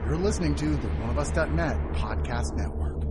You're listening to the OneOfUs.net podcast network.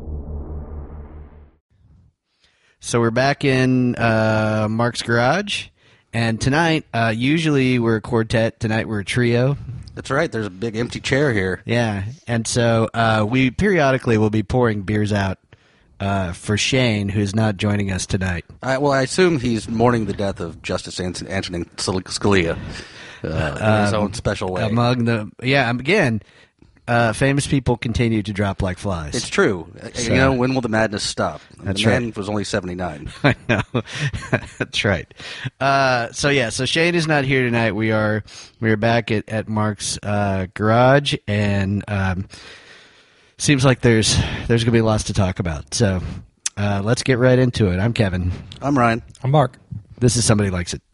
So we're back in Mark's garage, and tonight, usually we're a quartet. Tonight we're a trio. That's right. There's a big empty chair here. Yeah, and so we periodically will be pouring beers out for Shane, who's not joining us tonight. I assume he's mourning the death of Justice Antonin Scalia in his own special way. Again, famous people continue to drop like flies. It's true. So, when will the madness stop? That's the man right. was only 79. I know. That's right. So Shane is not here tonight. We are back at Mark's garage, and seems like there's going to be lots to talk about. So let's get right into it. I'm Kevin. I'm Ryan. I'm Mark. This is Somebody Likes It.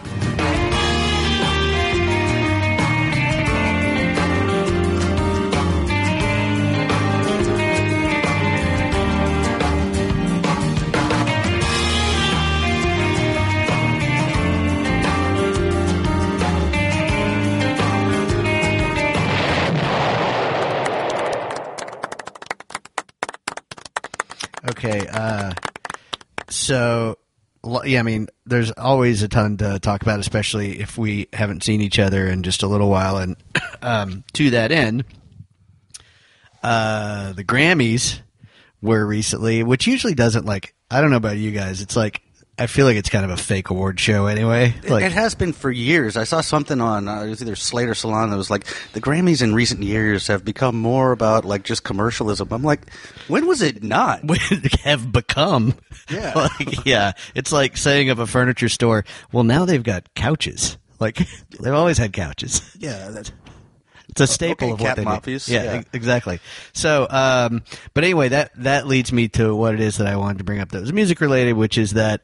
Okay, there's always a ton to talk about, especially if we haven't seen each other in just a little while. And to that end, the Grammys were recently, which usually doesn't, I don't know about you guys, it's like, I feel like it's kind of a fake award show anyway. It has been for years. I saw something on it was either Slate or Salon that was like, the Grammys in recent years have become more about just commercialism. I'm like, when was it not? Have become. Yeah. Yeah. It's like saying of a furniture store, well, now they've got couches. They've always had couches. Yeah, that's... It's a staple of what cat they mafias. do. Yeah, exactly. So, but anyway, that leads me to what it is that I wanted to bring up that was music related, which is that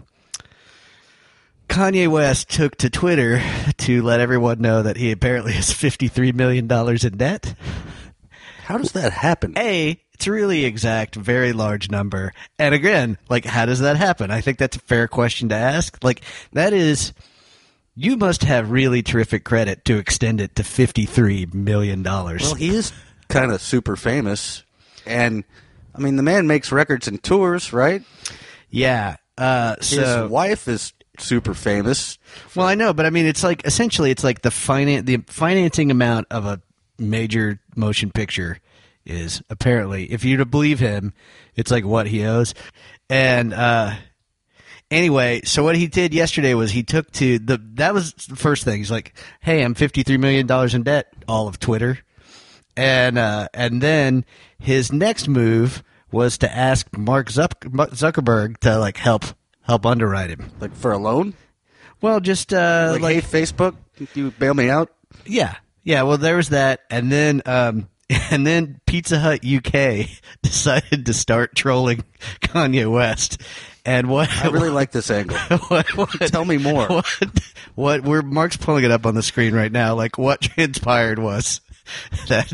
Kanye West took to Twitter to let everyone know that he apparently has $53 million in debt. How does that happen? It's a really exact, very large number. And again, how does that happen? I think that's a fair question to ask. That is... You must have really terrific credit to extend it to $53 million. Well, he is kind of super famous. And, the man makes records and tours, right? Yeah. His wife is super famous. Well, I know, but it's essentially it's like the financing amount of a major motion picture is apparently, if you're to believe him, it's like what he owes. And, anyway, so what he did yesterday was he took to that was the first thing. He's like, hey, I'm $53 million in debt, all of Twitter. And then his next move was to ask Mark Zuckerberg to help underwrite him. For a loan? Well, just hey, Facebook, you bail me out? Yeah. Yeah, well, there was that. And then Pizza Hut UK decided to start trolling Kanye West. And I really like this angle. Tell me more. Mark's pulling it up on the screen right now. What transpired was that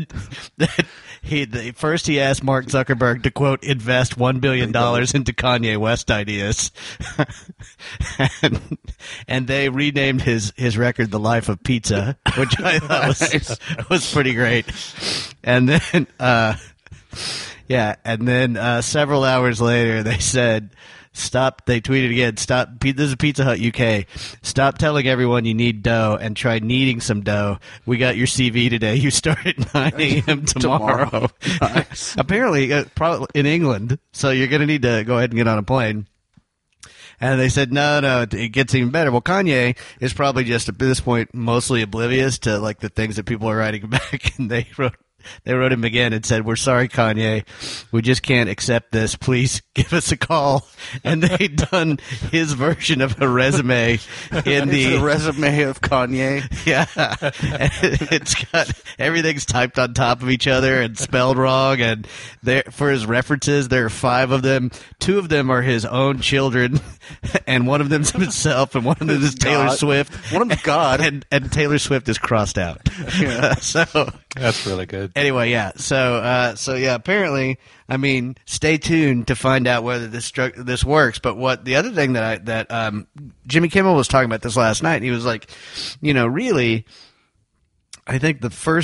he asked Mark Zuckerberg to, quote, invest $1 billion into Kanye West ideas. and they renamed his record The Life of Pizza, which I thought was pretty great. And then, several hours later, they said, stop, they tweeted again, stop, this is Pizza Hut UK, stop telling everyone you need dough and try kneading some dough. We got your CV today. You start at 9 a.m. tomorrow. Nice. Apparently, probably in England, so you're going to need to go ahead and get on a plane. And they said, no, it gets even better. Well, Kanye is probably just, at this point, mostly oblivious to, the things that people are writing back, and they wrote him again and said, we're sorry, Kanye. We just can't accept this. Please give us a call. And they'd done his version of a resume in the resume of Kanye. Yeah. It's got everything's typed on top of each other and spelled wrong. And for his references, there are 5 of them. 2 of them are his own children. And one of them's himself. And one of them is Taylor Swift. One of them's God. And Taylor Swift is crossed out. Yeah. So that's really good. Anyway, yeah. So yeah. Apparently, stay tuned to find out whether this works. But the other thing that Jimmy Kimmel was talking about this last night, and he was like, really, I think the first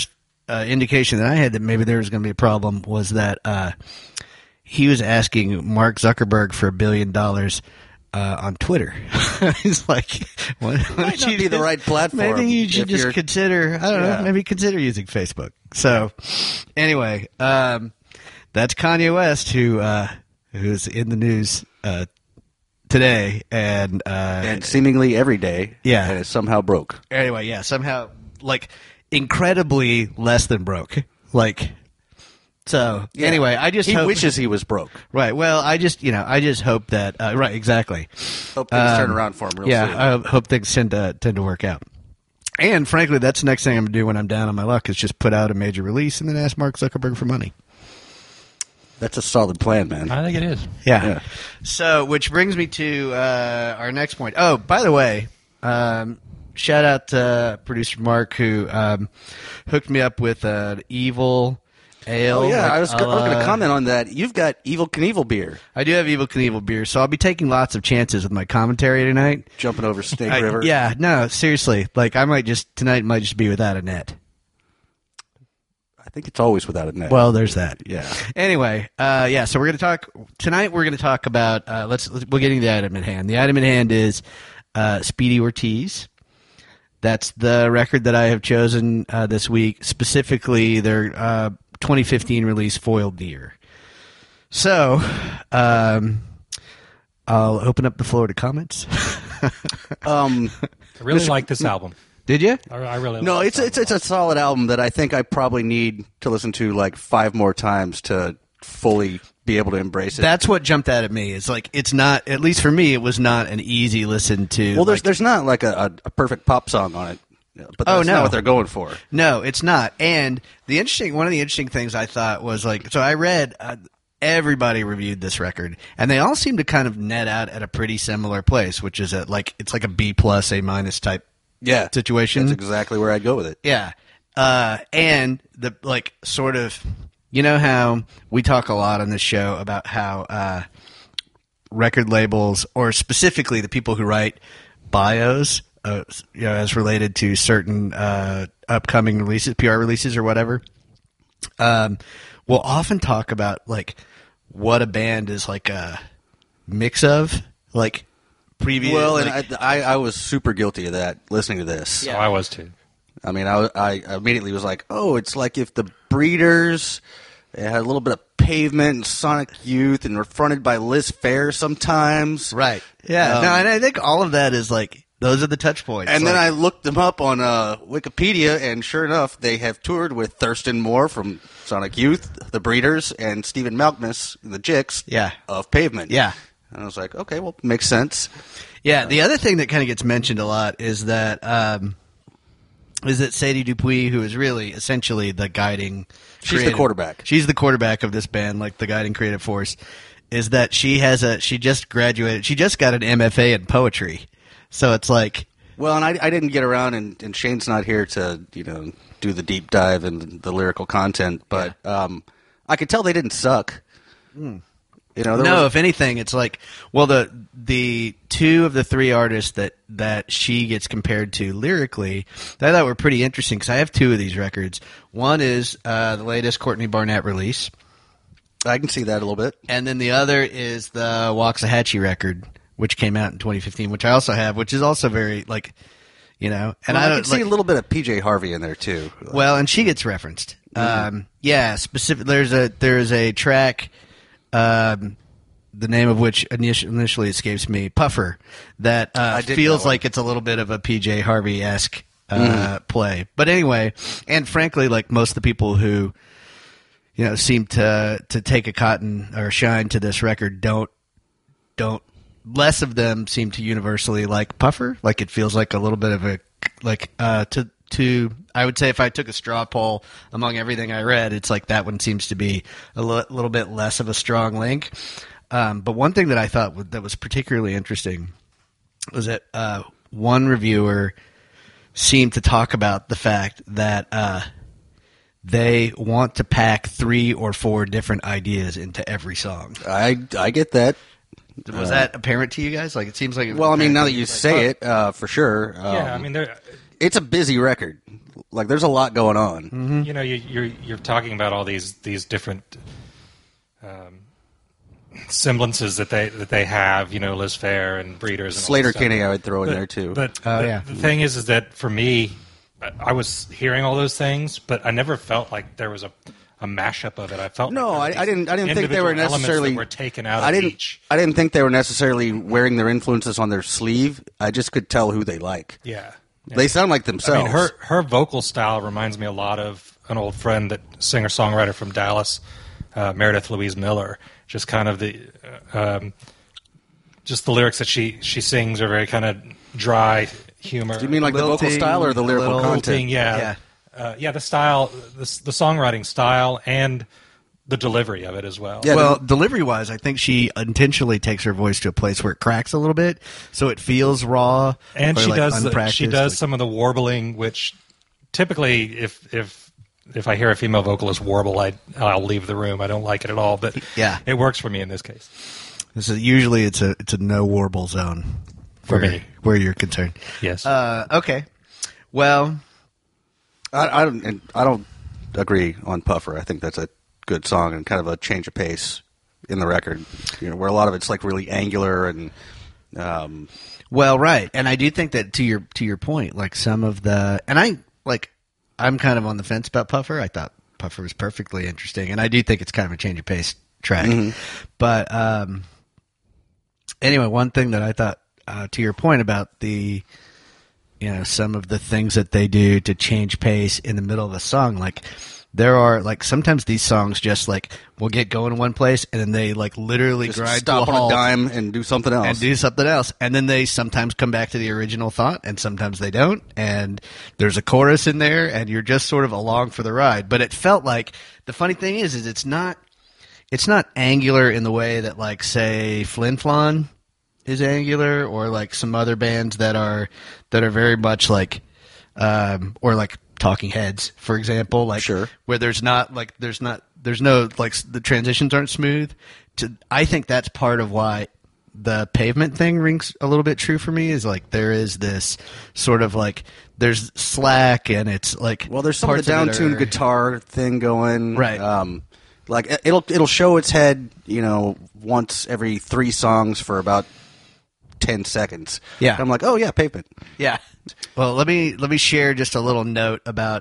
indication that I had that maybe there was going to be a problem was that he was asking Mark Zuckerberg for $1 billion on Twitter. He's like, why Might not be the right platform. Maybe you should if just you're- consider, I don't know, maybe consider using Facebook. So, anyway, that's Kanye West, who's in the news today, and seemingly every day, Yeah. and it's somehow broke. anyway, yeah, somehow, like, incredibly less than broke. Like, so, anyway, I just he hope... wishes he was broke. Right, well, I just hope that... right, exactly. Hope things turn around for him real soon. I hope things tend to work out. And, frankly, that's the next thing I'm going to do when I'm down on my luck is just put out a major release and then ask Mark Zuckerberg for money. That's a solid plan, man. I think it is. Yeah. So, which brings me to our next point. Oh, by the way, shout out to producer Mark who hooked me up with an Evil Ale. Oh, yeah, like, I was going to comment on that. You've got Evil Knievel beer I do have Evil Knievel beer, so I'll be taking lots of chances with my commentary tonight. jumping over Snake River. Yeah, no, seriously. Like, tonight might just be without a net. I think it's always without a net. Well, there's that. yeah. Anyway, so we're going to talk tonight. We're going to talk about we'll get into the item at hand. The item at hand is Speedy Ortiz. That's the record that I have chosen this week, specifically their 2015 release, Foiled Deer. So, I'll open up the floor to comments. I really like this album. Did you? I really No, like it's this it's a solid album that I think I probably need to listen to like 5 more times to fully be able to embrace it. That's what jumped out at me. It's like it's not, at least for me, it was not an easy listen to. well, like, there's not like a perfect pop song on it, but that's no. not what they're going for. No, it's not. And one of the interesting things I thought was like, so I read everybody reviewed this record, and they all seem to kind of net out at a pretty similar place, which is it's like a B plus, A minus type Yeah, situation. That's exactly where I'd go with it. Yeah. And the like sort of, you know how we talk a lot on this show about how record labels, or specifically the people who write bios, as related to certain upcoming releases, PR releases or whatever, will often talk about like what a band is like a mix of, like previous. Well, like, and I was super guilty of that listening to this. Oh, I was too. I mean, I immediately was like, oh, it's like if the Breeders had a little bit of Pavement and Sonic Youth and were fronted by Liz Phair sometimes. right. Yeah. No, and I think all of that is like, those are the touch points. And like, then I looked them up on Wikipedia, and sure enough, they have toured with Thurston Moore from Sonic Youth, the Breeders, and Stephen Malkmus, the Jicks, Yeah. of Pavement. Yeah. And I was like, okay, well, makes sense. Yeah, the other thing that kind of gets mentioned a lot is that Sadie Dupuis, who is really essentially the guiding... She's the quarterback. She's the quarterback of this band, like the guiding creative force, is that she just graduated. She just got an MFA in poetry. So it's like... Well, and I didn't get around, and Shane's not here to, do the deep dive and the lyrical content, but I could tell they didn't suck. If anything, it's like, well, the two of the three artists that she gets compared to lyrically, that I thought were pretty interesting, because I have two of these records. One is the latest Courtney Barnett release, I can see that a little bit. and then the other is the Waxahachie record, which came out in 2015, which I also have, which is also very, like, and Well, I I don't can see like, a little bit of PJ Harvey in there, too. well, and she gets referenced. Specific. There's a track, the name of which initially escapes me, Puffer, that dig feels that one. like it's a little bit of a PJ Harvey-esque play. But anyway, and frankly, like most of the people who seem to take a cotton or shine to this record don't. Less of them seem to universally like Puffer. Like it feels like a little bit of a to I would say if I took a straw poll among everything I read, it's like that one seems to be a little bit less of a strong link. But one thing that I thought that was particularly interesting was that one reviewer seemed to talk about the fact that they want to pack 3 or 4 different ideas into every song. I get that. Was that apparent to you guys? Like, it seems like. Well, I mean, now that you say it, for sure. Yeah, I mean, it's a busy record. Like, there's a lot going on. Mm-hmm. you know, you're talking about all these different semblances that they have. You know, Liz Phair and Breeders. And Slater all that stuff. Kinney, I would throw in there too. But yeah. the thing is that for me, I was hearing all those things, but I never felt like there was a mashup of it. I felt No, like I didn't think they were individual elements necessarily that were taken out of each. I didn't think they were necessarily wearing their influences on their sleeve. I just could tell who they like. Yeah. They sound like themselves. I mean, her vocal style reminds me a lot of an old friend, that singer-songwriter from Dallas, Meredith Louise Miller. Just kind of just the lyrics that she sings are very kind of dry humor. Do you mean like the vocal style or the lyrical content? Yeah. The style, the songwriting style, and the delivery of it as well. Yeah, Well, delivery-wise, I think she intentionally takes her voice to a place where it cracks a little bit, so it feels raw. And or, she like, does unpracticed, some of the warbling, which typically, if I hear a female vocalist warble, I'll leave the room. I don't like it at all, but Yeah. it works for me in this case. Usually it's a no warble zone For me. where you're concerned. Yes. Okay. Well, I don't agree on Puffer. I think that's a good song and kind of a change of pace in the record. You know, where a lot of it's like really angular and. Well, right, and I do think that to your point, like some of the, and I'm kind of on the fence about Puffer. I thought Puffer was perfectly interesting, and I do think it's kind of a change of pace track. But anyway, one thing that I thought, to your point about the, you know, some of the things that they do to change pace in the middle of a song, like. There are, like, sometimes these songs just, like, will get going in one place, and then they, like, literally Just grind stop to a on halt a dime and do something else. and do something else. And then they sometimes come back to the original thought, and sometimes they don't. And there's a chorus in there, and you're just sort of along for the ride. But it felt like, the funny thing is it's not angular in the way that, like, say, Flin Flon is angular, or, like, some other bands that are very much, like, or, like, Talking Heads, for example, like Sure. where there's no like the transitions aren't smooth. I think that's part of why the Pavement thing rings a little bit true for me. Is like there is this sort of like there's slack and it's like Well, there's some of the down-tuned guitar thing going. Right. Like it'll show its head, you know, once every 3 songs for about 10 seconds. Yeah. And I'm like, oh yeah, Pavement. Yeah. Well, let me share just a little note about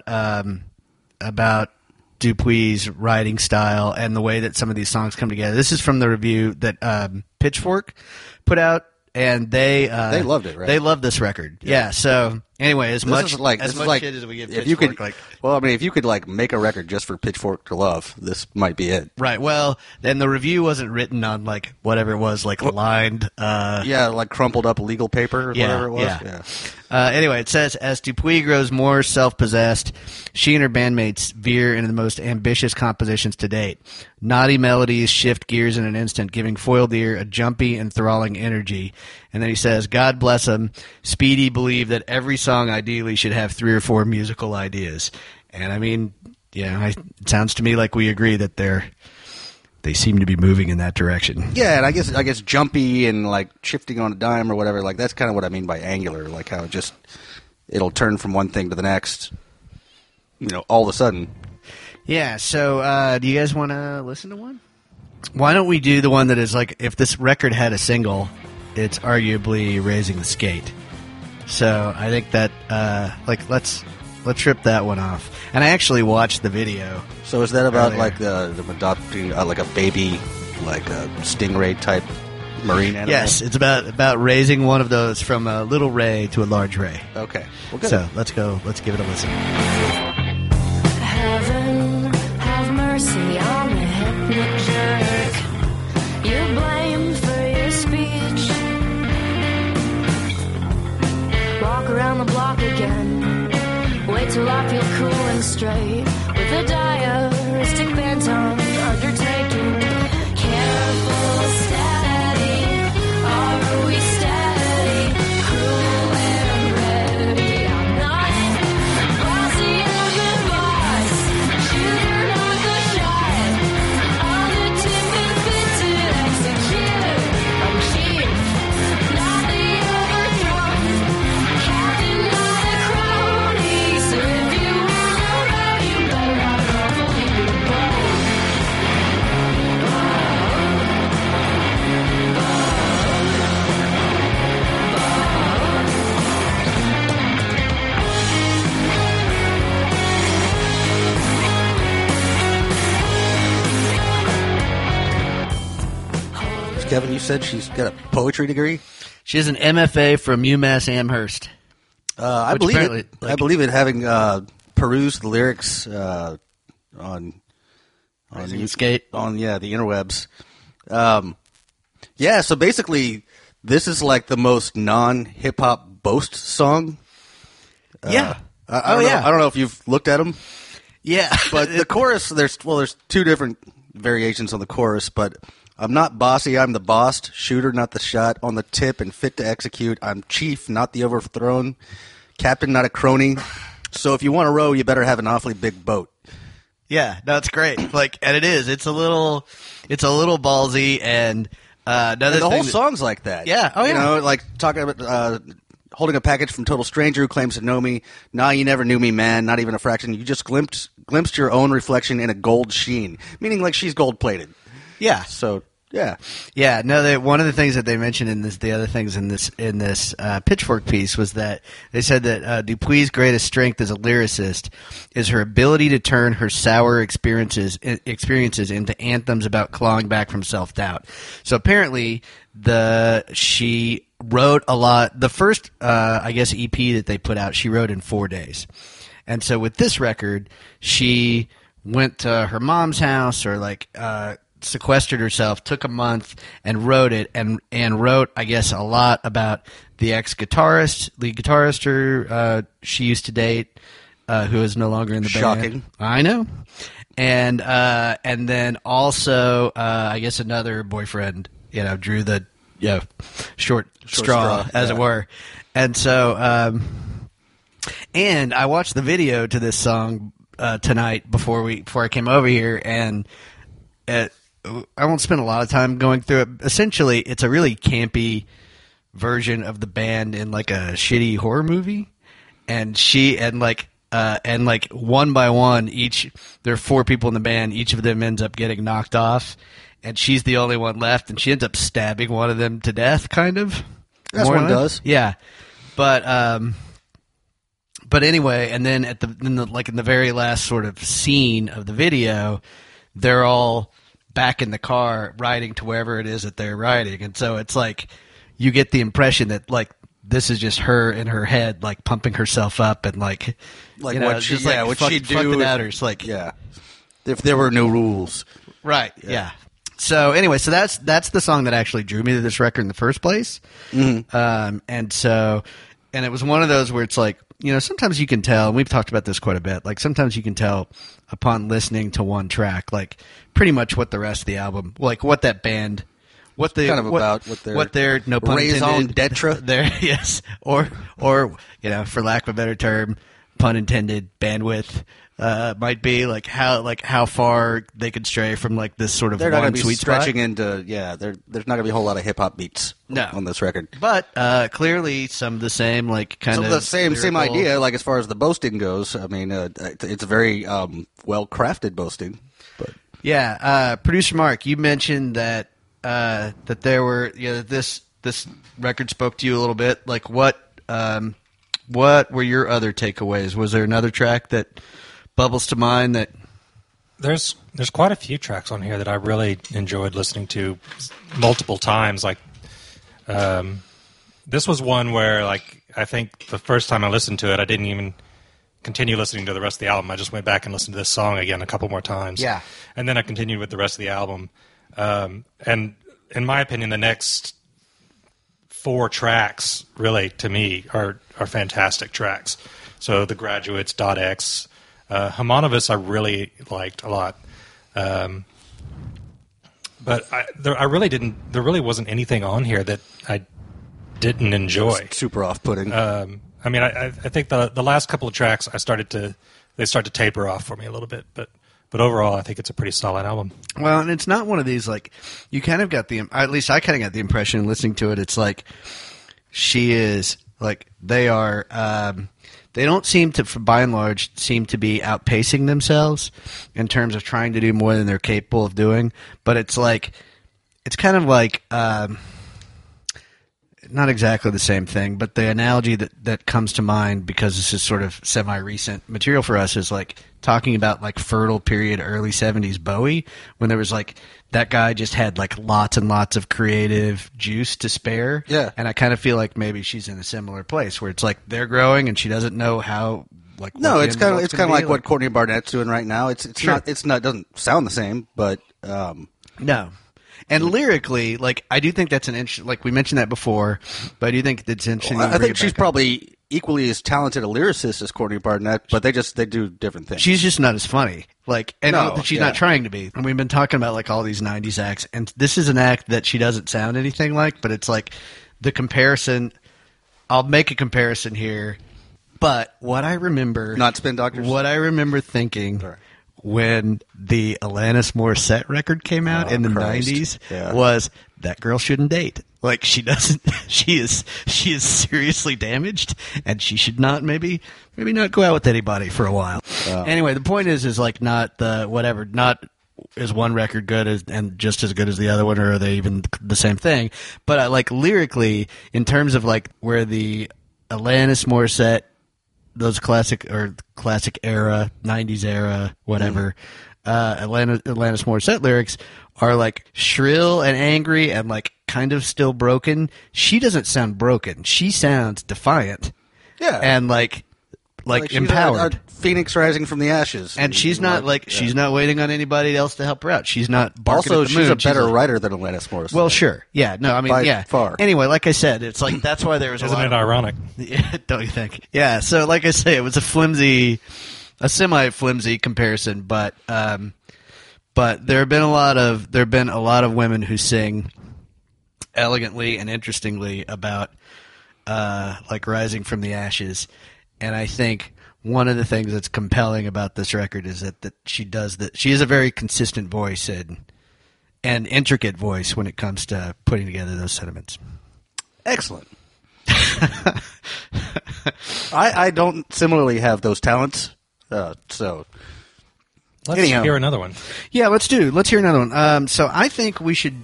Dupuy's writing style and the way that some of these songs come together. This is from the review that Pitchfork put out, and they loved it, right? They loved this record. Yeah. So anyway, as much like, shit as we give if Pitchfork, you could, like. well, I mean, if you could like make a record just for Pitchfork to love, this might be it. Right. Well, then the review wasn't written on like whatever it was, like lined. Yeah, like crumpled up legal paper or whatever it was. Yeah. Anyway, it says, as Dupuy grows more self-possessed, she and her bandmates veer into the most ambitious compositions to date. Naughty melodies shift gears in an instant, giving Foiled Ear a jumpy, enthralling energy. And then he says, God bless him, Speedy believed that every song ideally should have 3 or 4 musical ideas. And I mean, yeah, it sounds to me like we agree that they seem to be moving in that direction. Yeah, and I guess jumpy and like shifting on a dime or whatever, like that's kind of what I mean by angular, like how it'll turn from one thing to the next, you know, all of a sudden. Yeah, so do you guys want to listen to one? Why don't we do the one that is like, if this record had a single, it's arguably Raising the Skate. So I think that, let's rip that one off. And I actually watched the video. So is that about earlier. like the adopting like a baby, like a stingray type marine animal? Yes, it's about raising one of those from a little ray to a large ray. Okay. Well, good. So let's give it a listen. Heaven, have mercy on the hypnic jerk. You're blamed for your speech. Walk around the block again. Wait till I feel cool and straight. With a diaristic bantam undertaking. Careful, steady. Are we steady? Cruel and ready. I'm not bossy of the boss. Shooter, not the shot. On the tip and fit to execute. I'm Kevin, you said she's got a poetry degree. She has an MFA from UMass Amherst. I Which believe apparently, it. like- I believe it. Having perused the lyrics on Skate. on the interwebs. Yeah, so basically, this is like the most non-hip hop boast song. Yeah. I don't know, yeah. I don't know if you've looked at them, Yeah. but the chorus. There's two different variations on the chorus, but. I'm not bossy, I'm the boss. Shooter, not the shot. On the tip and fit to execute. I'm chief, not the overthrown. Captain, not a crony. So if you want to row, you better have an awfully big boat. Yeah, no, it's great. Like, and it is. It's a little ballsy, and another And the thing whole that- song's like that. Yeah. Oh, You yeah. know, like talking about holding a package from total stranger who claims to know me. Nah, you never knew me, man. Not even a fraction. You just glimpsed your own reflection in a gold sheen. Meaning like she's gold-plated. Yeah. So, yeah. Yeah, no. One of the things that they mentioned in this, the other things in this Pitchfork piece was that they said that Dupuy's greatest strength as a lyricist is her ability to turn her sour experiences into anthems about clawing back from self-doubt. So apparently, she wrote a lot. The first, I guess, EP that they put out, she wrote in 4 days, and so with this record, she went to her mom's house or sequestered herself, took a month, and wrote it, and wrote, I guess, a lot about the lead guitarist she used to date, who is no longer in the band. Shocking. I know. And then also, I guess another boyfriend, drew the short straw, as it were. And so, and I watched the video to this song tonight before I came over here, and I won't spend a lot of time going through it. Essentially, it's a really campy version of the band in like a shitty horror movie, and one by one, there are 4 people in the band. Each of them ends up getting knocked off, and she's the only one left, and she ends up stabbing one of them to death, kind of. That's More what or it less. does. Yeah, but anyway, and then in the very last sort of scene of the video, they're all back in the car riding to wherever it is that they're riding, and so it's like you get the impression that like this is just her in her head, like pumping herself up and What she'd do fuck the doubters, like yeah. If there were no rules. right, yeah. So anyway, so that's the song that actually drew me to this record in the first place, and it was one of those where it's like, sometimes you can tell, and we've talked about this quite a bit, like sometimes you can tell upon listening to one track, like pretty much what the rest of the album, like what that band, what their no pun raison intended, d'etre. their yes, or for lack of a better term, pun intended, bandwidth might be, like how far they could stray from like this sort of They're not going one to be sweet spot. stretching into there's not going to be a whole lot of hip hop beats on this record. But clearly some of the same, like kind Some of of the same lyrical- idea, like as far as the boasting goes. I mean, it's a very well crafted boasting. But Yeah, producer Mark, you mentioned that that there were this record spoke to you a little bit. Like what were your other takeaways? Was there another track that bubbles to mind that? There's quite a few tracks on here that I really enjoyed listening to multiple times. Like, this was one where, like, I think the first time I listened to it, I didn't even continue listening to the rest of the album. I just went back and listened to this song again a couple more times. Yeah. And then I continued with the rest of the album. And in my opinion, the next 4 tracks, really, to me, are fantastic tracks. So The Graduates, .x, Homonymous I really liked a lot. But there really wasn't anything on here that I didn't enjoy. it's super off-putting. I mean, I think the last couple of tracks they start to taper off for me a little bit, but overall, I think it's a pretty solid album. Well, and it's not one of these, like, you kind of got at least I kind of got the impression listening to it, it's like she is, like, they are, they don't seem to, by and large, seem to be outpacing themselves in terms of trying to do more than they're capable of doing, but it's like, it's kind of like, not exactly the same thing, but the analogy that comes to mind, because this is sort of semi-recent material for us, is like talking about like fertile period early 70s Bowie, when there was like that guy just had like lots and lots of creative juice to spare. Yeah. And I kind of feel like maybe she's in a similar place where it's like they're growing and she doesn't know how. Like No, what it's the kind of end's it's gonna kind of be. like what Courtney Barnett's doing right now. It's Sure. not doesn't sound the same, but No. And lyrically, like, I do think that's an interesting, like we mentioned that before, but I do think it's interesting. I think she's probably equally as talented a lyricist as Courtney Barnett, but they do different things. She's just not as funny. Like, and No, she's yeah. not trying to be. And we've been talking about like all these 90s acts, and this is an act that she doesn't sound anything like, but it's like the comparison. I'll make a comparison here, but what I remember. Not Spin Doctors? What I remember thinking. Sorry. When the Alanis Morissette record came out in the Christ. 90s Yeah. was that girl shouldn't date. Like she doesn't, she is seriously damaged, and she should not maybe not go out with anybody for a while. Anyway, the point is like not the whatever, not is one record good and just as good as the other one, or are they even the same thing? But like lyrically, in terms of like where the Alanis Morissette, those classic era, 90s era, whatever, Alanis Morissette lyrics are like shrill and angry and like kind of still broken. She doesn't sound broken. She sounds defiant. Yeah. And like she's empowered. a phoenix rising from the ashes. And she's not like she's not waiting on anybody else to help her out. She's not barking Also, at the she's moon. a better like, writer than Alanis Morissette. well, sure. Yeah. No, I mean, By yeah. far. Anyway, like I said, it's like that's why there was a Isn't lot it of, ironic? yeah, don't you think? Yeah. So, like I say, it was a semi-flimsy comparison, but there have been a lot of women who sing elegantly and interestingly about like rising from the ashes, and I think one of the things that's compelling about this record is that she does that. She has a very consistent voice and intricate voice when it comes to putting together those sentiments. excellent. I don't similarly have those talents, so Let's Anyhow. hear another one. Yeah, let's hear another one. So I think we should,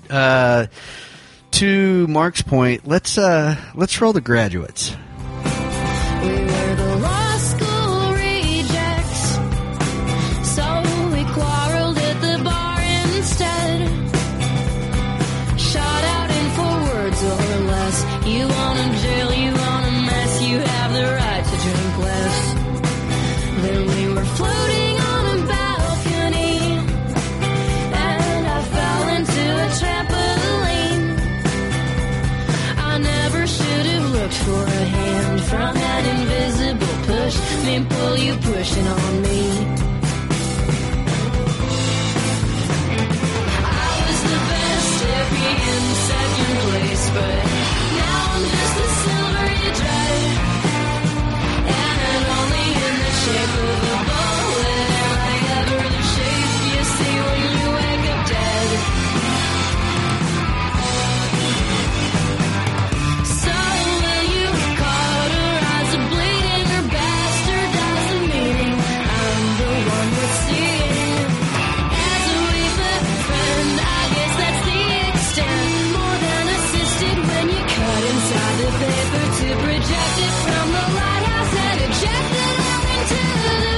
to Mark's point, let's roll The Graduates. We were the law school rejects, so we quarreled at the bar instead. Shot out in 4 words or less. You want a jail, you want a mess, you have the right to drink less. Then we were floating on a balcony, and I fell into a trampoline. I never should have looked for a hand from an invisible push, me pull you pushing on me. I was the best at being second place, but now I'm just a silvery dread, and only in the shape of a bullet am I ever the shape you see when you wake up dead. So will you cauterize a bleeding or bastardize a meaning? I'm the one that's seeing. As a weaver friend, I guess that's the extent. More than assisted when you cut inside the paper to project it from the lighthouse and eject it out into the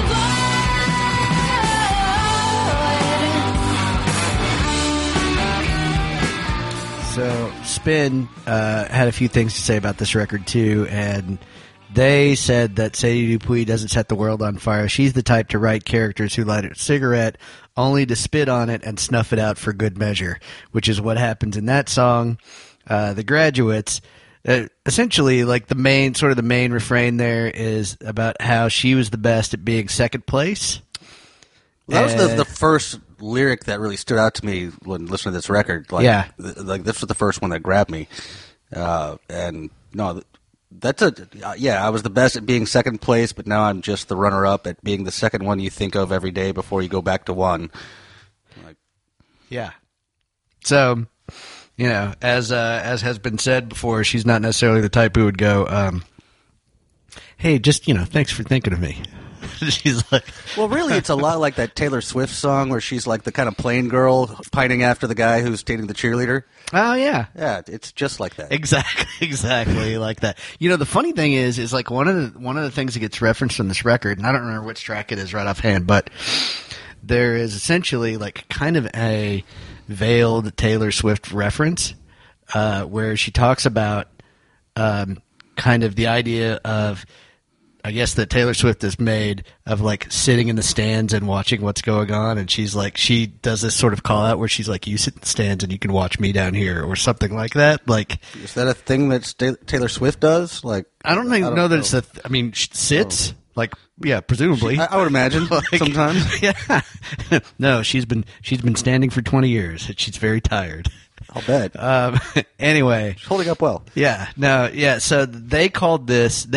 void. So Spin had a few things to say about this record too, and they said that Sadie Dupuis doesn't set the world on fire. She's the type to write characters who light a cigarette only to spit on it and snuff it out for good measure, which is what happens in that song, The Graduates. Essentially, like the main refrain there is about how she was the best at being second place. that was the first lyric that really stood out to me when listening to this record. Like, Yeah. like this was the first one that grabbed me. And no, that's I was the best at being second place, but now I'm just the runner-up at being the second one you think of every day before you go back to one. Yeah. So, you know, as has been said before, she's not necessarily the type who would go, hey, just, thanks for thinking of me. She's like, Well, really, it's a lot like that Taylor Swift song where she's like the kind of plain girl pining after the guy who's dating the cheerleader. oh yeah, Yeah, it's just like that. exactly like that. You know, the funny thing is like one of the things that gets referenced in this record, and I don't remember which track it is right offhand, but there is essentially like kind of a veiled Taylor Swift reference where she talks about kind of the idea of, I guess, that Taylor Swift has made of like sitting in the stands and watching what's going on, and she's like, she does this sort of call out where she's like, you sit in the stands and you can watch me down here, or something like that. Like, Is that a thing that Taylor Swift does? Like, I don't even know that it's I mean, she sits like, yeah, presumably. I would imagine sometimes. Yeah. No, she's been standing for 20 years. She's very tired. I'll bet. Anyway, She's holding up well. yeah, no, yeah. So Spin called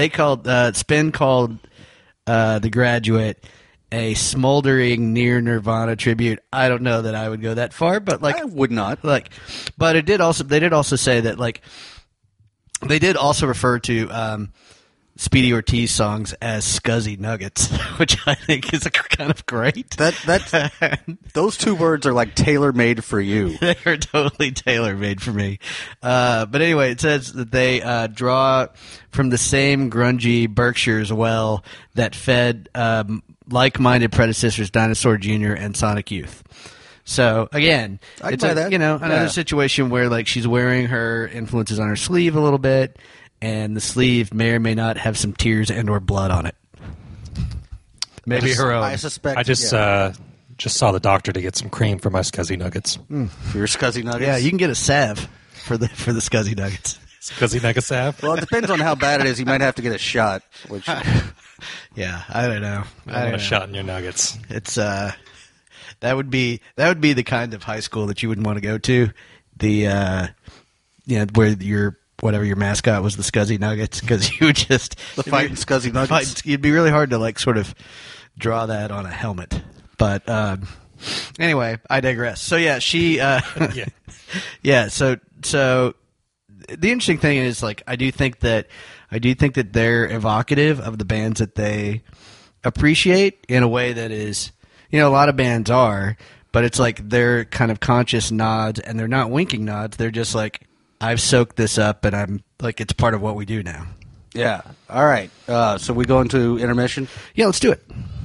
The Graduate a smoldering near Nirvana tribute. I don't know that I would go that far, but like, I would not. like, but they did also say that like, they did also refer to Speedy Ortiz songs as Scuzzy Nuggets, which I think is kind of great. Those two words are like tailor made for you. They are totally tailor-made for me. But anyway, it says that they draw from the same grungy Berkshire's well that fed like-minded predecessors Dinosaur Jr. and Sonic Youth. So again, I can it's buy that. another Yeah. situation where like she's wearing her influences on her sleeve a little bit, and the sleeve may or may not have some tears and or blood on it. Maybe her own. I suspect. I just saw the doctor to get some cream for my Scuzzy Nuggets. for your Scuzzy Nuggets. Yeah, you can get a salve for the Scuzzy Nuggets. Scuzzy Nugget salve. Well, it depends on how bad it is. You might have to get a shot. Which Yeah, I don't know. I want a shot in your nuggets. It's that would be the kind of high school that you wouldn't want to go to. The where your mascot was the Scuzzy Nuggets, because you would just the fighting Scuzzy Nuggets. it'd be really hard to like sort of draw that on a helmet. But anyway, I digress. So yeah, she Yeah. yeah. So the interesting thing is, like, I do think that they're evocative of the bands that they appreciate in a way that is, a lot of bands are, but it's like they're kind of conscious nods, and they're not winking nods. They're just like, I've soaked this up, and I'm like, it's part of what we do now. Yeah. All right. So we go into intermission. Yeah, let's do it.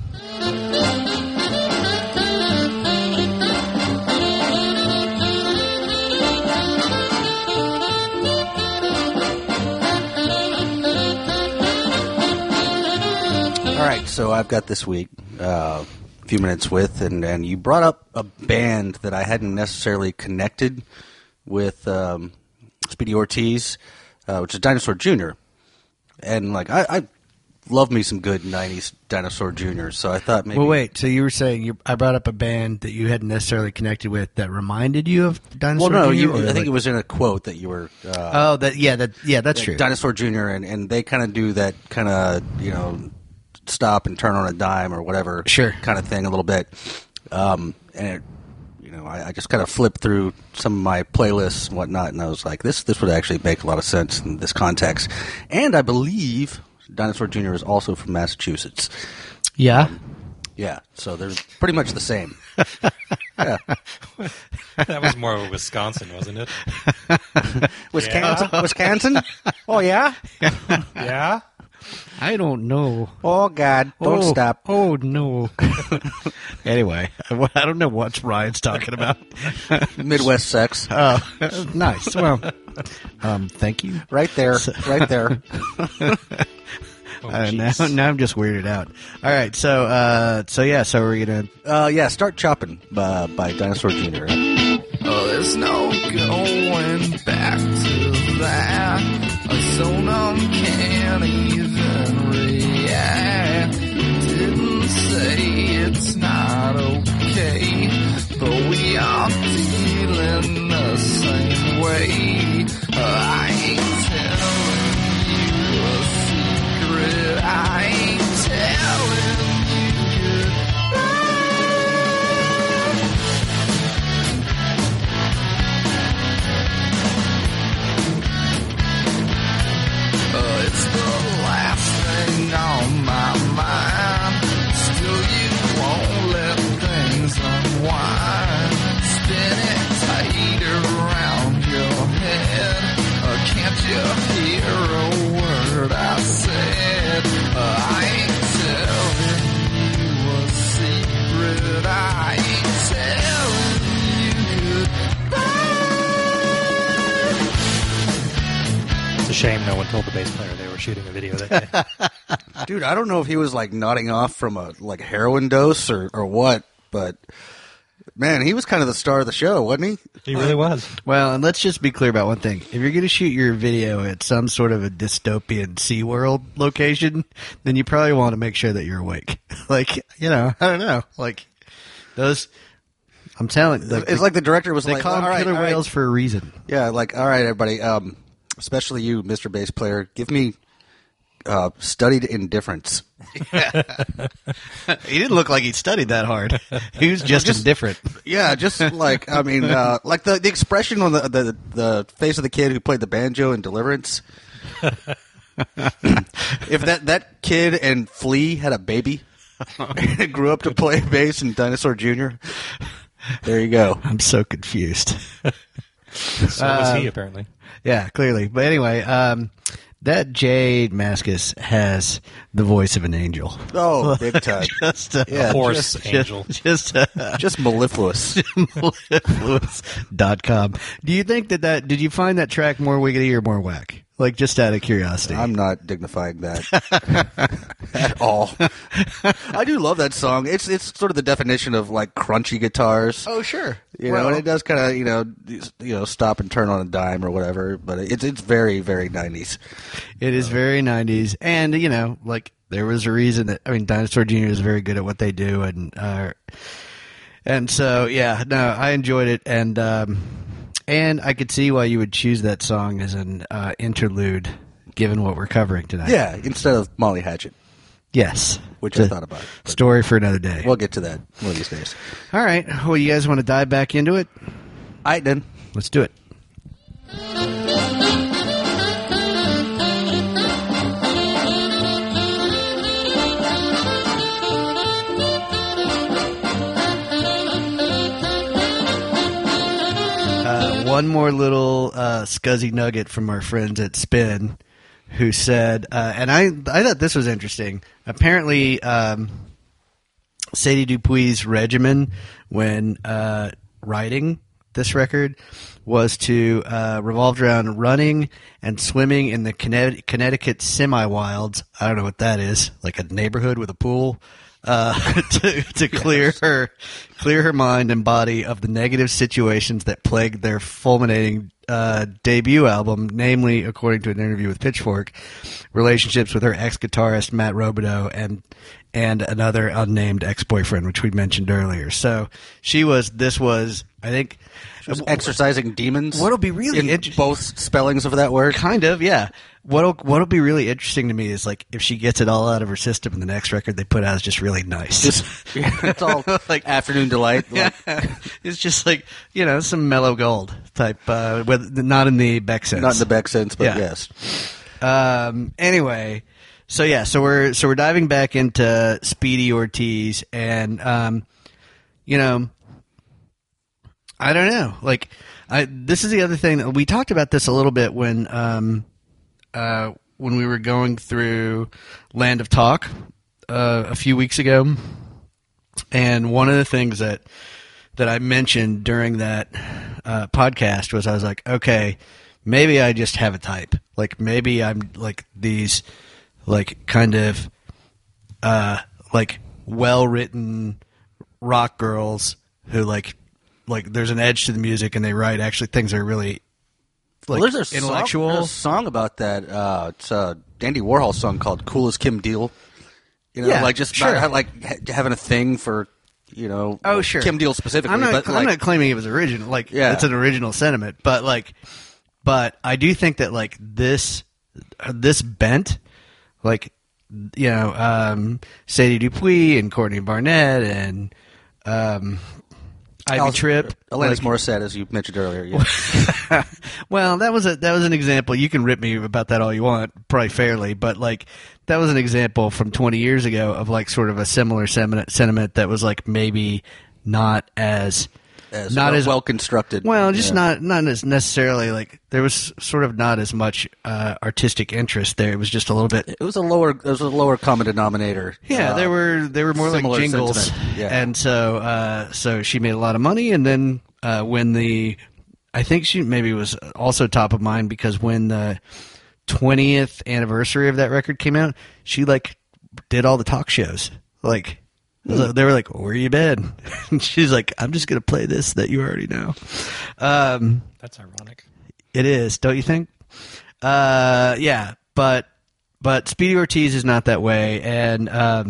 All right. So I've got this week a few minutes with, and you brought up a band that I hadn't necessarily connected with, Speedy Ortiz, which is Dinosaur Jr. And like I love me some good '90s Dinosaur Jr. So I thought maybe. Well, wait. So you were saying I brought up a band that you hadn't necessarily connected with that reminded you of Dinosaur Well, no, Jr.? I think it was in a quote that you were. That's true. Dinosaur Jr. and they kind of do that kind of stop and turn on a dime or whatever Sure. kind of thing a little bit. And it, I just kind of flipped through some of my playlists and whatnot, and I was like, this would actually make a lot of sense in this context. And I believe Dinosaur Jr. is also from Massachusetts. Yeah. Yeah, so they're pretty much the same. Yeah. That was more of a Wisconsin, wasn't it? Wisconsin? Oh, yeah? Yeah. I don't know. Oh, God. Don't stop. Oh, no. Anyway, I don't know what Ryan's talking about. Midwest sex. Oh, nice. Well, thank you. Right there. Right there. Now I'm just weirded out. All right, so we're gonna Start Chopping by Dinosaur Jr. Oh, there's no going back to that. So numb can't even react. Didn't say it's not okay, but we are feeling the same way. I ain't telling you a secret. I ain't telling you goodbye. told the bass player they were shooting a video that day. Dude, I don't know if he was like nodding off from a heroin dose or what, but man, he was kind of the star of the show, wasn't he? He really was. Well, and let's just be clear about one thing. If you're going to shoot your video at some sort of a dystopian SeaWorld location, then you probably want to make sure that you're awake. Like, I don't know. Like, those, I'm telling you. It's like the director was They like, call them all right, killer all right. whales for a reason. Yeah, like, all right, everybody, especially you, Mr. Bass Player, give me studied indifference. He didn't look like he studied that hard. He was just indifferent. Yeah, just like, I mean, like the expression on the face of the kid who played the banjo in Deliverance. If that kid and Flea had a baby and grew up to play bass in Dinosaur Jr., there you go. I'm so confused. So was he, apparently. Yeah, clearly. But anyway, that Jade Mascis has the voice of an angel. Oh, big time. Just Yeah, Horse angel. Just Just mellifluous. mellifluous.com. Do you think that did you find that track more wiggity or more whack? Like, just out of curiosity. I'm not dignifying that at all. I do love that song. It's sort of the definition of like crunchy guitars. Oh, sure. You know, and it does kind of stop and turn on a dime or whatever. But it's very, very 90s. It is very 90s. And, like, there was a reason that, Dinosaur Jr. is very good at what they do. And so, yeah, no, I enjoyed it. And I could see why you would choose that song as an interlude, given what we're covering tonight. Yeah, instead of Molly Hatchet, Yes. which It's I a thought about. But Story for another day. we'll get to that one of these days. All right. Well, you guys want to dive back into it? All right, then. Let's do it. One more little scuzzy nugget from our friends at Spin, who said, and I thought this was interesting. Apparently, Sadie Dupuy's regimen when writing this record was to revolve around running and swimming in the Connecticut semi-wilds. I don't know what that is, like a neighborhood with a pool. To clear her mind and body of the negative situations that plagued their fulminating debut album, namely, according to an interview with Pitchfork, relationships with her ex-guitarist Matt Robideau and another unnamed ex-boyfriend, which we mentioned earlier. So this was, I think, Exercising demons. What'll be really in both spellings of that word. kind of, yeah. What'll be really interesting to me is like if she gets it all out of her system and the next record they put out is just really nice. It's all like afternoon delight. Like, It's just like, some mellow gold type, not in the Beck sense. not in the Beck sense, but Yeah. yes. Anyway, so we're diving back into Speedy Ortiz, and I don't know. Like, this is the other thing that we talked about this a little bit when we were going through Land of Talk a few weeks ago, and one of the things that I mentioned during that podcast was I was like, okay, maybe I just have a type. Like maybe I'm like these, like kind of like well-written rock girls who like there's an edge to the music and they write actually things that are really like Well, there's a intellectual. Song, there's a song about that. It's a Dandy Warhol song called "Cool as Kim Deal." Yeah, like just sure. not, having a thing for Oh, sure. Kim Deal specifically. I'm but not claiming it was original. Like, Yeah. it's an original sentiment, but I do think that like this bent, like Sadie Dupuis and Courtney Barnett and Ivy Tripp, Alanis like- Morissette, as you mentioned earlier. Yeah. Well, that was an example. You can rip me about that all you want, probably fairly, but like that was an example from 20 years ago of like sort of a similar sentiment that was like maybe not as well constructed. well, just Yeah. not as necessarily like there was sort of not as much artistic interest there. It was just a little bit. It was a lower common denominator. Yeah, they were more like similar jingles, sentiment, yeah. and so she made a lot of money, and then when I think she maybe was also top of mind because when the 20th anniversary of that record came out, she like did all the talk shows. Like they were like, "Where you been?" And she's like, "I'm just gonna play this that you already know." That's ironic. It is, don't you think? Yeah, but Speedy Ortiz is not that way, and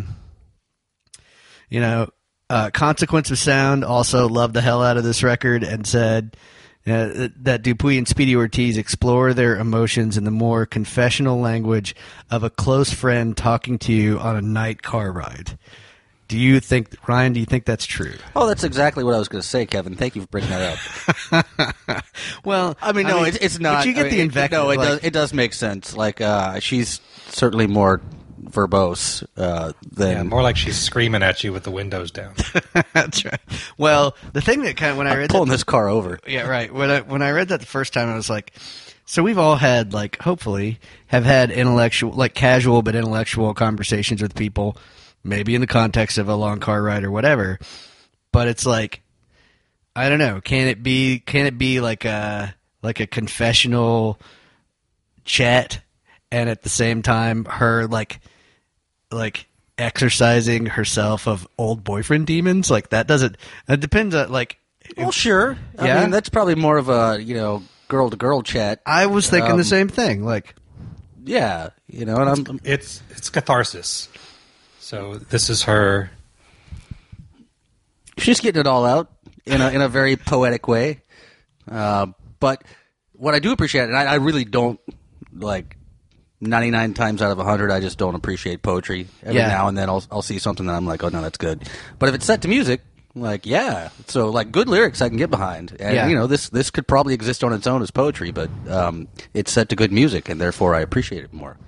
Consequence of Sound also loved the hell out of this record and said that Dupuis and Speedy Ortiz explore their emotions in the more confessional language of a close friend talking to you on a night car ride. Do you think, Ryan, that's true? Oh, that's exactly what I was going to say, Kevin. Thank you for bringing that up. Well, it's not. But you get the invective. No, it does make sense. Like, she's certainly more verbose than... more like she's screaming at you with the windows down. That's right. Well, the thing that kind of, when I read pulling this car over. Yeah, right. When I read that the first time, I was like, so we've all had, like, hopefully, have had intellectual, like, casual but intellectual conversations with people, maybe in the context of a long car ride or whatever. But it's like, I don't know. Can it be like a confessional chat, and at the same time her like exercising herself of old boyfriend demons? Like that doesn't. It depends on like. Well, sure. Yeah? I mean, that's probably more of a girl to girl chat. I was thinking the same thing. Like, yeah, and It's catharsis. So this is her. She's getting it all out in a very poetic way. But what I do appreciate, and I really don't, like 99 times out of 100, I just don't appreciate poetry. Every now and then I'll see something that I'm like, oh no, that's good. But if it's set to music, like so like good lyrics I can get behind. And this could probably exist on its own as poetry, but it's set to good music, and therefore I appreciate it more.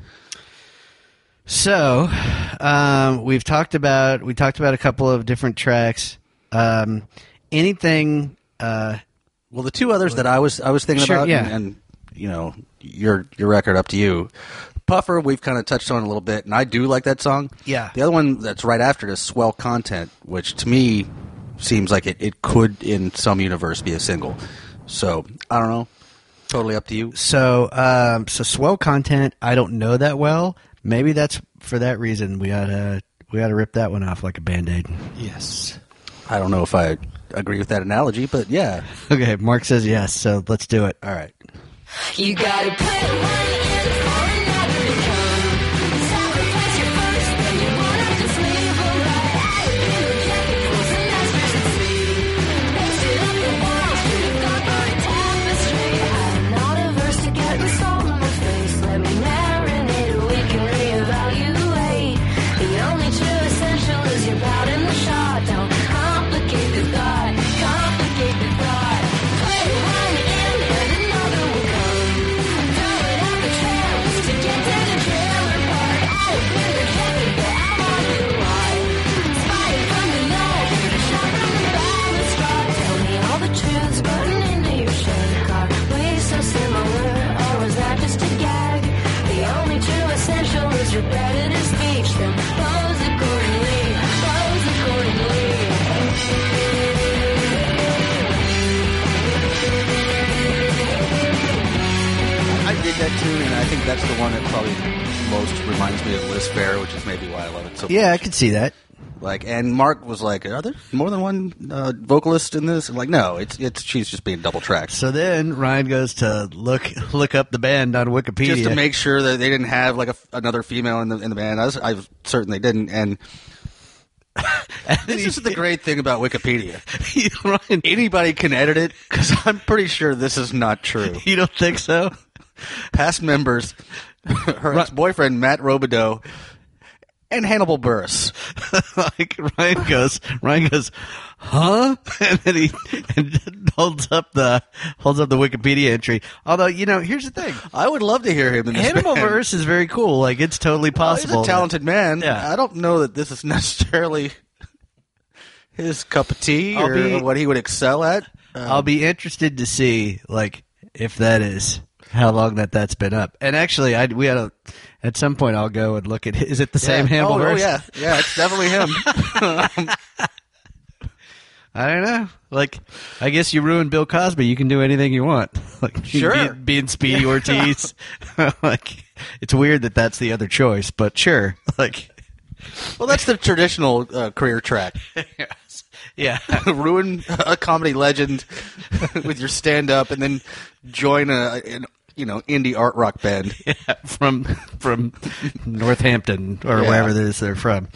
So, we talked about a couple of different tracks. Anything? Well, the two others that I was thinking Sure, about, yeah. and your record, up to you. Puffer, we've kind of touched on a little bit, and I do like that song. Yeah. The other one that's right after it is Swell Content, which to me seems like it could, in some universe, be a single. So I don't know. Totally up to you. So, Swell Content, I don't know that well. Maybe that's for that reason we ought to rip that one off like a Band-Aid. Yes. I don't know if I agree with that analogy, but yeah. Okay, Mark says yes, so let's do it. All right. You gotta put one in for another to come. Sacrifice your first, then you wanna just leave a right. I've been rejected for semesters at sea. Pasted up the walls, should have gone for a tapestry. I'm not averse to getting salt on my face. Let me marinate, we can reevaluate. The only true essential is your bout in the shot. Don't complicate the thought, complicate the thought. Put one in and another will come. Throw it out the trail just to get to the trailer park. I've been rejected, but I'm on your ride. Spotted from below, shot from the balustrade. Tell me all the truths button into your shirt car. We so similar, or was that just a gag? The only true essential is your predator speech. Then pose accordingly, pose accordingly. I dig that tune, and I think that's the one that probably most reminds me of Liz Phair, which is maybe why I love it so Yeah, I much. can see that. Like, and Mark was like, "Are there more than one vocalist in this?" I'm like, no, it's she's just being double tracked. So then Ryan goes to look up the band on Wikipedia. Just to make sure that they didn't have like another female in the band. I certainly didn't. And this is the great thing about Wikipedia. Ryan, Anybody can edit it, because I'm pretty sure this is not true. you don't think so? Past members, her ex-boyfriend Matt Robideau, and Hannibal Buress. Like Ryan goes, huh? And then he holds up the Wikipedia entry. Although, here's the thing. I would love to hear him in this Hannibal band. Buress is very cool. Like, it's totally possible. He's a talented man. Yeah. I don't know that this is necessarily his cup of tea or what he would excel at. I'll be interested to see, like, if that is how long that's been up. And actually, we had at some point I'll go and look at. Is it the same Hannibal Buress? Oh yeah, it's definitely him. I don't know. Like, I guess you ruined Bill Cosby. You can do anything you want. Like, Sure. being Speedy Ortiz. Like, it's weird that that's the other choice, but sure. Like, Well, that's the traditional career track. yeah. Ruin a comedy legend with your stand-up, and then join an indie art rock band. Yeah, from Northampton or Yeah. wherever it is they're from.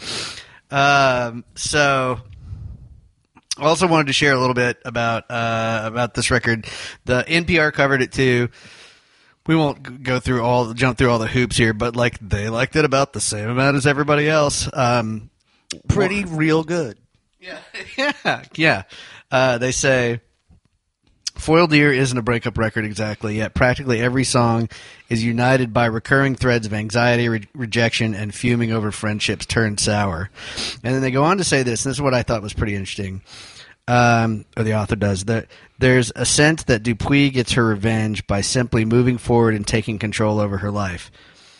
So, I also wanted to share a little bit about this record. The NPR covered it too. We won't jump through all the hoops here, but like they liked it about the same amount as everybody else. Pretty real good. Yeah. They say Foiled Ear isn't a breakup record exactly, yet practically every song is united by recurring threads of anxiety, rejection, and fuming over friendships turned sour. And then they go on to say this, and this is what I thought was pretty interesting, or the author does, that there's a sense that Dupuis gets her revenge by simply moving forward and taking control over her life.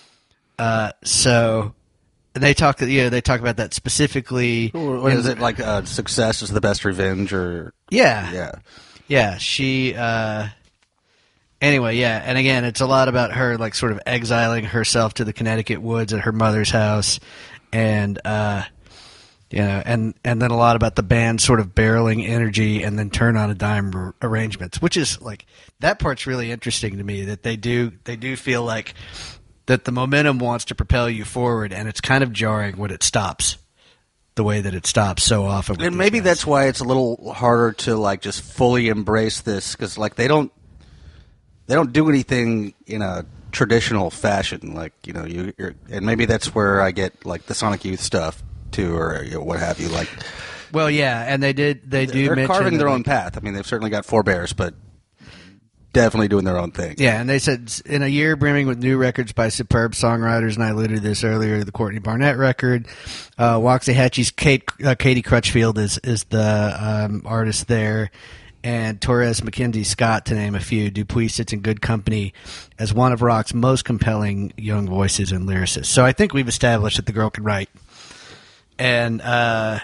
So they talk about that specifically. Or is it like success is the best revenge, or Yeah. She, anyway, yeah. And again, it's a lot about her, like, sort of exiling herself to the Connecticut woods at her mother's house. And, and then a lot about the band sort of barreling energy and then turn on a dime arrangements, which is like, that part's really interesting to me, that they do feel like that the momentum wants to propel you forward, and it's kind of jarring when it stops. The way that it stops so often. And maybe that's why it's a little harder to like just fully embrace this, because like they don't do anything in a traditional fashion, like you're, and maybe that's where I get like the Sonic Youth stuff too, or what have you. Like, well, yeah, and they're carving mention their that, own path. I mean, they've certainly got forebears, but definitely doing their own thing. Yeah, and they said, in a year brimming with new records by superb songwriters, and I alluded to this earlier, the Courtney Barnett record, Waxahachie's Katie Crutchfield is the artist there, and Torres Mackenzie Scott, to name a few. Dupuis sits in good company as one of rock's most compelling young voices and lyricists. So I think we've established that the girl can write. And oh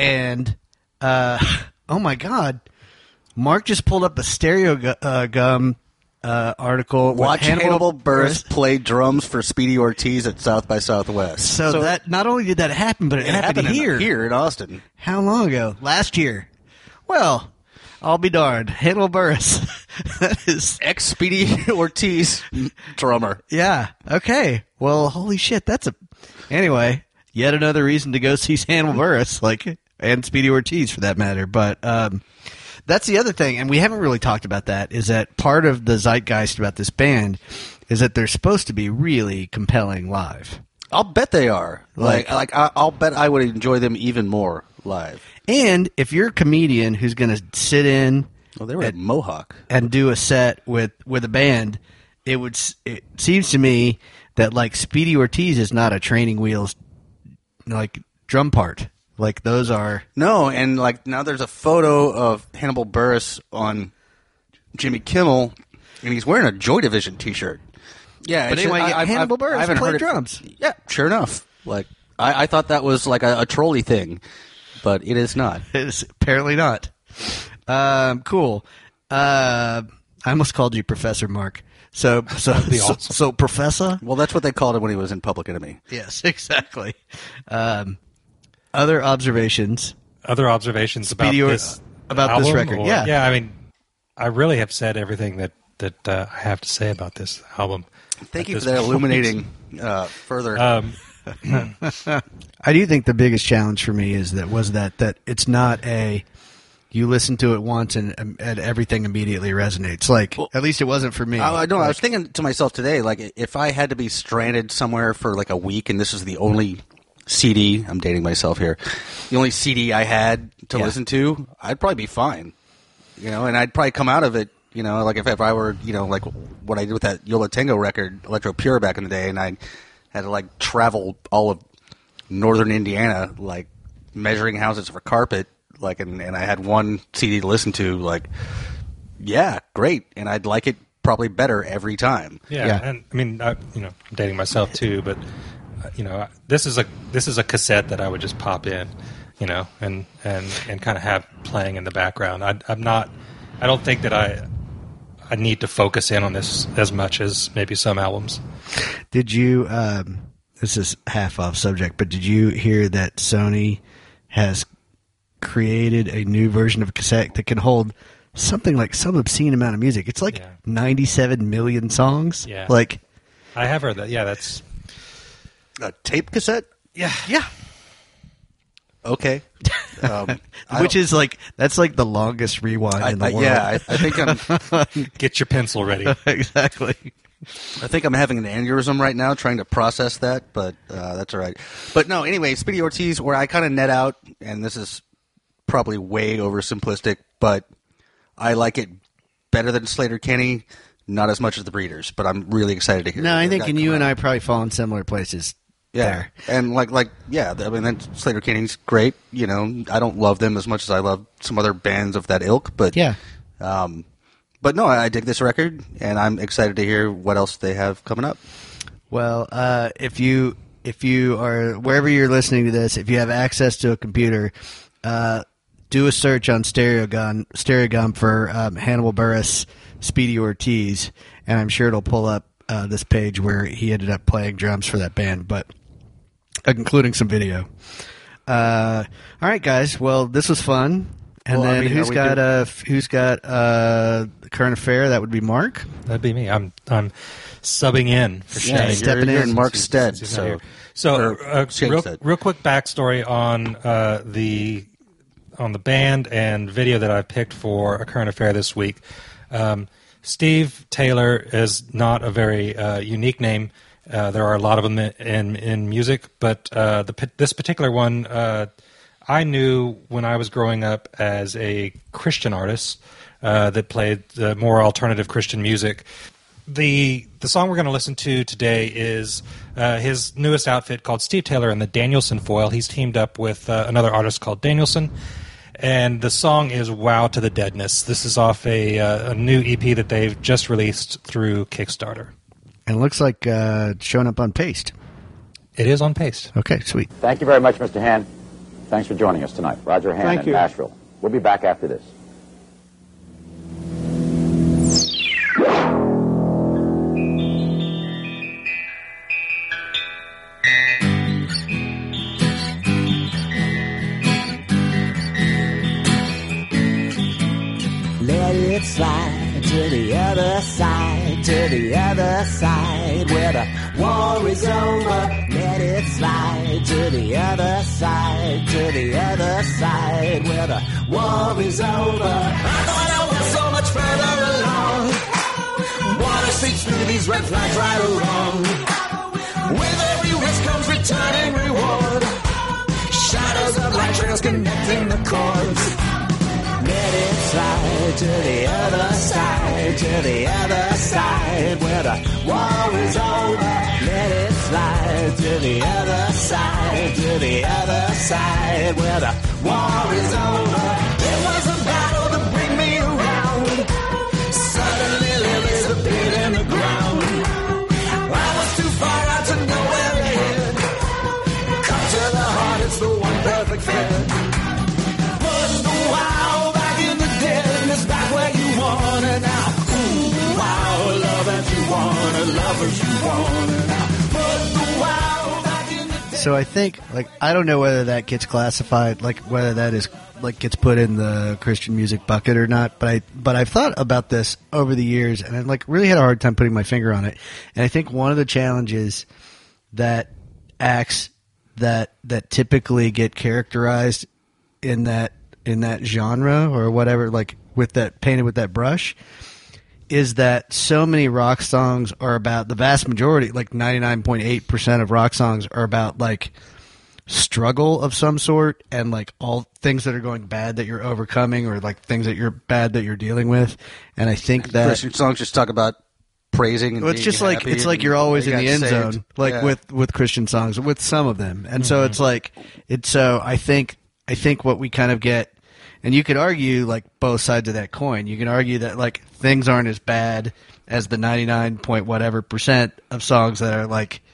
my God, Mark just pulled up a Stereo Gum article. Watch Hannibal Buress Buress. play drums for Speedy Ortiz at South by Southwest. So that not only did that happen, but it happened here. Here in Austin. How long ago? Last year. Well, I'll be darned. Hannibal Buress. That is... Ex-Speedy Ortiz drummer. Yeah. Okay. Well, holy shit. Anyway, yet another reason to go see Hannibal Buress, and Speedy Ortiz for that matter. But, that's the other thing, and we haven't really talked about that, is that part of the zeitgeist about this band is that they're supposed to be really compelling live. I'll bet they are. I'll bet I would enjoy them even more live. And if you're a comedian who's going to sit in Well, they were at Mohawk. and do a set with a band, it seems to me that like Speedy Ortiz is not a training wheels like drum part. Like those are No, and like now there's a photo of Hannibal Buress on Jimmy Kimmel, and he's wearing a Joy Division T-shirt. Yeah, But it's anyway, just- Hannibal Buress I haven't played heard it- drums. Yeah, sure enough. Like I thought that was like a trolley thing, but it is not. It's apparently not. Cool. I almost called you Professor Mark. So be awesome. so Professor? Well, that's what they called it when he was in Public Enemy. Yes, exactly. Other observations. Other observations about Speedy this about this album, record, or- yeah. I mean, I really have said everything that I have to say about this album. Thank at you this for that point. illuminating further. I do think the biggest challenge for me is that it's not you listen to it once and everything immediately resonates. Like, at least it wasn't for me. I was thinking to myself today, like, if I had to be stranded somewhere for like a week and this is the only CD, I'm dating myself here, the only CD I had to Yeah. listen to, I'd probably be fine. And I'd probably come out of it, like if I were, like what I did with that Yola Tango record, Electro Pure, back in the day, and I had to like travel all of northern Indiana, like measuring houses for carpet, like, and I had one CD to listen to, like, yeah, great, and I'd like it probably better every time. Yeah, and I mean, I'm dating myself too, but this is a cassette that I would just pop in, you know, and kind of have playing in the background. I don't think that I need to focus in on this as much as maybe some albums. Did you? This is half off subject, but did you hear that Sony has created a new version of a cassette that can hold something like some obscene amount of music? It's like 97 million songs. Yeah. Like, I have heard that. Yeah, that's A tape cassette? yeah. Okay. which is like that's like the longest rewind in the world. Yeah, I think I'm. Get your pencil ready. Exactly. I think I'm having an aneurysm right now trying to process that, but that's all right. But no, anyway, Speedy Ortiz, where I kind of net out, and this is probably way oversimplistic, but I like it better than Slater Kenny, not as much as the Breeders, but I'm really excited to hear. No, I think that and come you out. and I probably fall in similar places. Yeah, there. and like, yeah. I mean, then Slater Kenny's great. You know, I don't love them as much as I love some other bands of that ilk, but Yeah. But no, I dig this record, and I'm excited to hear what else they have coming up. Well, if you are wherever you're listening to this, if you have access to a computer, do a search on Stereogum for Hannibal Buress, Speedy Ortiz, and I'm sure it'll pull up this page where he ended up playing drums for that band, but including some video. All right, guys. Well, this was fun. And Well, I then mean, who's are we got current affair? That would be Mark. That'd be me. I'm subbing in for Yeah, Shane. stepping you're in. in Mark's stead. He's not here. So, or Shane's stead. real quick backstory on the band and video that I picked for A Current Affair this week. Steve Taylor is not a very unique name. There are a lot of them in music, but this particular one I knew when I was growing up as a Christian artist that played more alternative Christian music. The song we're going to listen to today is his newest outfit called Steve Taylor and the Danielson Foil. He's teamed up with another artist called Danielson, and the song is Wow to the Deadness. This is off a new EP that they've just released through Kickstarter. And it looks like showing up on Paste. It is on Paste. Okay, sweet. Thank you very much, Mr. Han. Thanks for joining us tonight. Roger Han in Nashville. We'll be back after this. Let it slide to the other side, to the other side, where the war is over. Let it slide to the other side, to the other side, where the war is over. I thought I was so much further along. Water seeps through these red flags right or wrong. With every risk comes returning reward. Shadows of light trails connecting the chords. Let it slide to the other side, to the other side, where the war is over. Let it slide to the other side, to the other side, where the war is over. It was a battle to bring me around. Suddenly lilies appeared in the ground. I was too far out to know where to head. Come to the heart, it's the one perfect fit. Put the wow back in the deadness, back where you want it now. Ooh, wow, love as you want it, love as you want it now. Put the wow back in the deadness. So I think, like, I don't know whether that gets classified, like whether that is like gets put in the Christian music bucket or not. But I've thought about this over the years, and I like really had a hard time putting my finger on it. And I think one of the challenges that acts that typically get characterized in that genre or whatever, like with that painted with that brush, is that so many rock songs are about, the vast majority, like 99.8% of rock songs are about like struggle of some sort and like all things that are going bad that you're overcoming or like things that you're bad that you're dealing with. And I think that Christian songs just talk about praising and well, it's being just like happy it's like and you're always they in the got end saved. zone, like Yeah. with Christian songs, with some of them, and so it's like it's so I think what we kind of get, and you could argue like both sides of that coin. You can argue that like things aren't as bad as the 99 point whatever % of songs that are like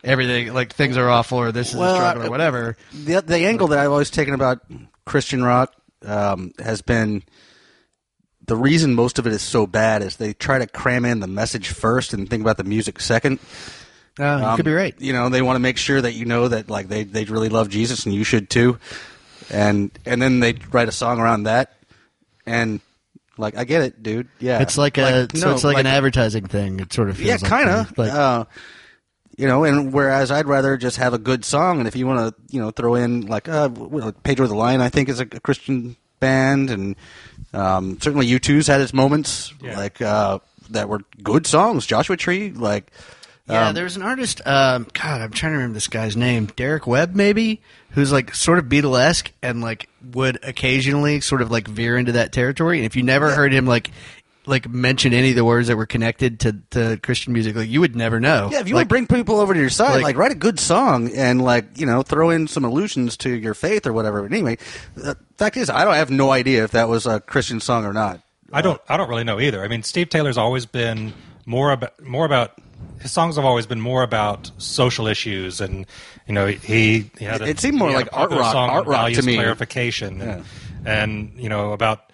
everything, like things are awful or this is a struggle or whatever. The angle that I've always taken about Christian rock has been the reason most of it is so bad is they try to cram in the message first and think about the music second. You could be right. You know, they want to make sure that you know that like they really love Jesus and you should too, and then they write a song around that, and like I get it, dude. Yeah, it's like an advertising thing. It sort of feels kind of like. You know, and whereas I'd rather just have a good song, and if you want to, you know, throw in like Pedro the Lion, I think is a Christian band, and certainly U2's had its moments like that were good songs. Joshua Tree, like there's an artist. God, I'm trying to remember this guy's name. Derek Webb, maybe, who's like sort of Beatlesque and like would occasionally sort of like veer into that territory. And if you never heard him like mention any of the words that were connected to Christian music, like you would never know. Yeah, if you want to bring people over to your side, like write a good song and like, you know, throw in some allusions to your faith or whatever. But anyway, the fact is, I have no idea if that was a Christian song or not. I don't really know either. I mean, Steve Taylor's always been more about his songs have always been more about social issues, and you know he had it seemed more like art rock to me. Clarification, and you know about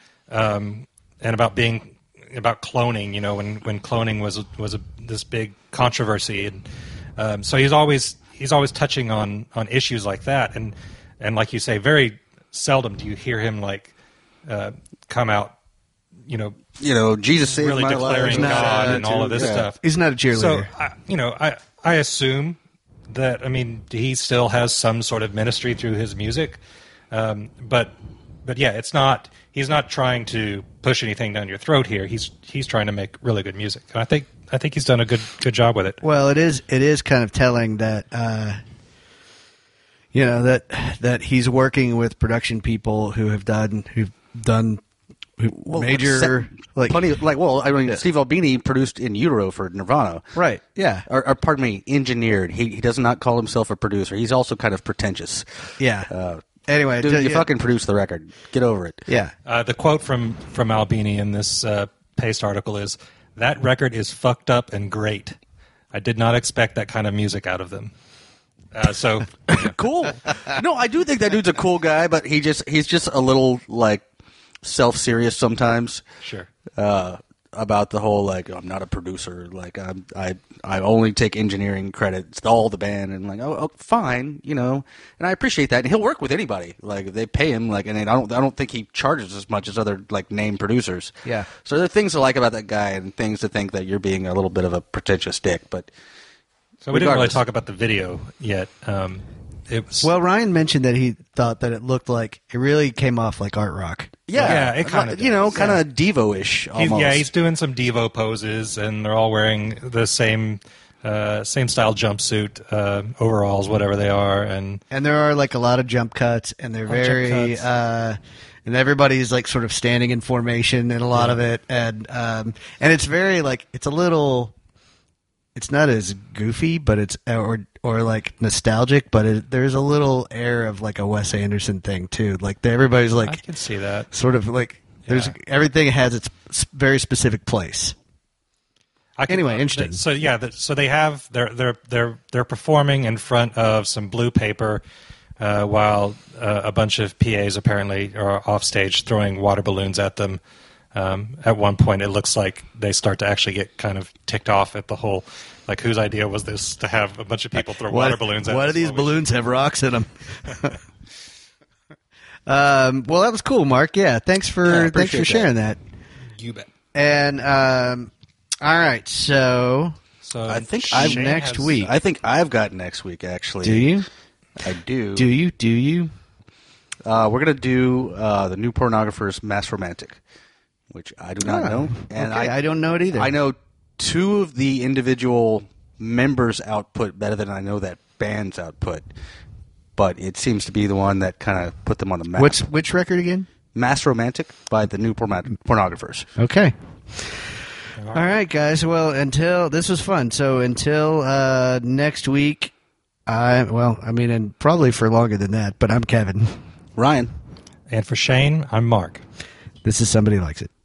cloning, you know, when cloning was this big controversy, and so he's always touching on issues like that, and like you say, very seldom do you hear him like come out, you know, Jesus saved really my declaring life. God and all of this stuff. He's not a cheerleader. So I assume that, I mean, he still has some sort of ministry through his music, but yeah, it's not. He's not trying to push anything down your throat here. He's trying to make really good music, and I think he's done a good job with it. Well, it is kind of telling that that he's working with production people who've done major plenty of, I mean, Steve Albini produced In Utero for Nirvana, right? Yeah, or pardon me, engineered. He does not call himself a producer. He's also kind of pretentious. Yeah. Anyway, dude, you fucking produced the record. Get over it. Yeah. The quote from Albini in this Paste article is, "That record is fucked up and great. I did not expect that kind of music out of them." So cool. No, I do think that dude's a cool guy, but he's just a little like self-serious sometimes. Sure. About the whole like I'm not a producer, like I only take engineering credit. It's all the band, and like oh fine, you know, and I appreciate that. And he'll work with anybody, like if they pay him, like, and I don't think he charges as much as other like name producers. Yeah. So there are things to like about that guy, and things to think that you're being a little bit of a pretentious dick. But so we didn't really talk about the video yet. Well, Ryan mentioned that he thought that it looked like it really came off like art rock. Yeah, it kind of kind of Devo-ish almost. He's doing some Devo poses, and they're all wearing the same style jumpsuit, overalls, whatever they are, and there are like a lot of jump cuts, and they're very and everybody's like sort of standing in formation in a lot of it, and it's very like it's a little. It's not as goofy, but it's or like nostalgic, but there's a little air of like a Wes Anderson thing too. Like everybody's like, I can see that sort of like there's everything has its very specific place. Anyway, interesting. So they have they're performing in front of some blue paper while a bunch of PAs apparently are off stage throwing water balloons at them. At one point, it looks like they start to actually get kind of ticked off at the whole, like, whose idea was this to have a bunch of people throw water balloons at us? Why do these balloons have rocks in them? Well, that was cool, Mark. Yeah, thanks for sharing that. You bet. And all right, so I think next week. I think I've got next week actually. Do you? I do. Do you? We're gonna do the New Pornographers' Mass Romantic, which I do not know. And okay. I don't know it either. I know two of the individual members' output better than I know that band's output. But it seems to be the one that kind of put them on the map. Which record again? Mass Romantic by the New Pornographers. Okay. All right, guys. Well, this was fun. So until next week, and probably for longer than that, but I'm Kevin. Ryan. And for Shane, I'm Mark. This is Somebody Likes It.